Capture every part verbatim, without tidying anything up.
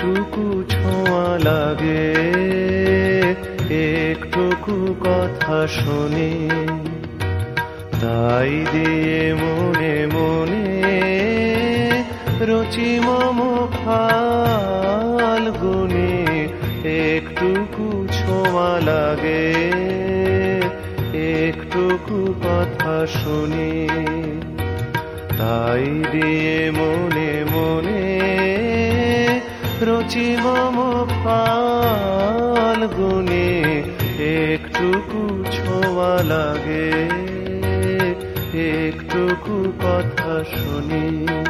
একটুকু ছোঁয়া লাগে, একটুকু কথা শুনি, তাই দিয়ে মনে মনে রচি মম ফাল্গুনি। একটুকু ছোঁয়া লাগে, একটুকু কথা শুনি, তাই দিয়ে মনে মনে রচি মম ফাল্গুনি। একটুকু ছোঁয়া লাগে, একটুকু কথা শুনি।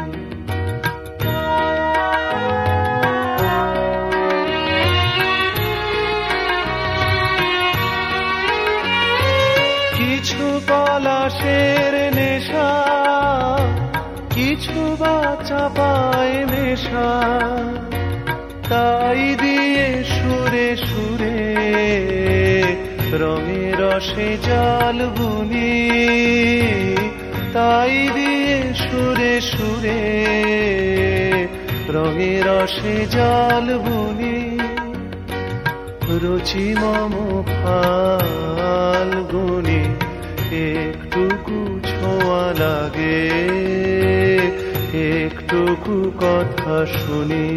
কিছু পলাশের নেশা, কিছু বা চাপায় নেশা, তাই দিয়ে সুরে সুরে রঙে রসে জল বুনি। তাই দিয়ে সুরে সুরে রঙে রসে জল বুনি। রুচি মম ফাল্গুনি। একটুকু ছোঁয়া লাগে, একটুকু কথা শুনি।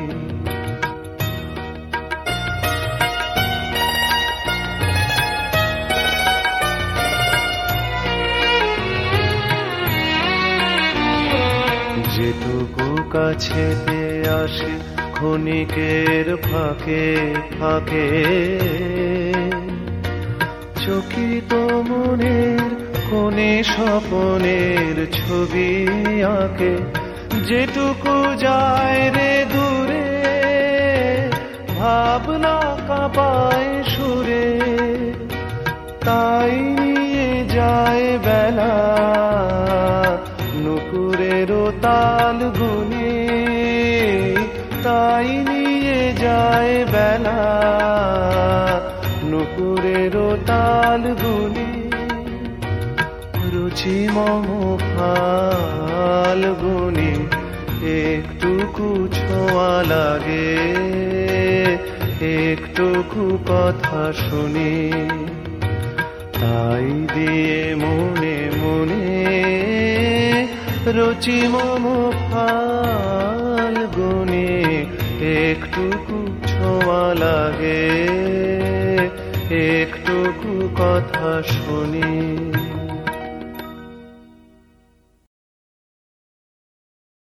যেটুকু কাছেতে আসে ক্ষণিকের ফাঁকে ফাঁকে, চকিত মনের কোণে স্বপনের ছবি আঁকে। যেটুকু যায় রে দূরে ভাবনা কাঁপায় সুরে, তাই নিয়ে যায় বেলা নুপুরের তাল গুনে। তাই নিয়ে যায় বেলা নুপুরের তাল গুনে। রুচি মম ফাল্গুনি। একটুকু ছোঁয়া লাগে, একটুকু কথা শুনি, তাই দিয়ে মনে মনে রুচি মম ফাল্গুনি। একটুকু ছোঁয়া লাগে, একটুকু কথা শুনি।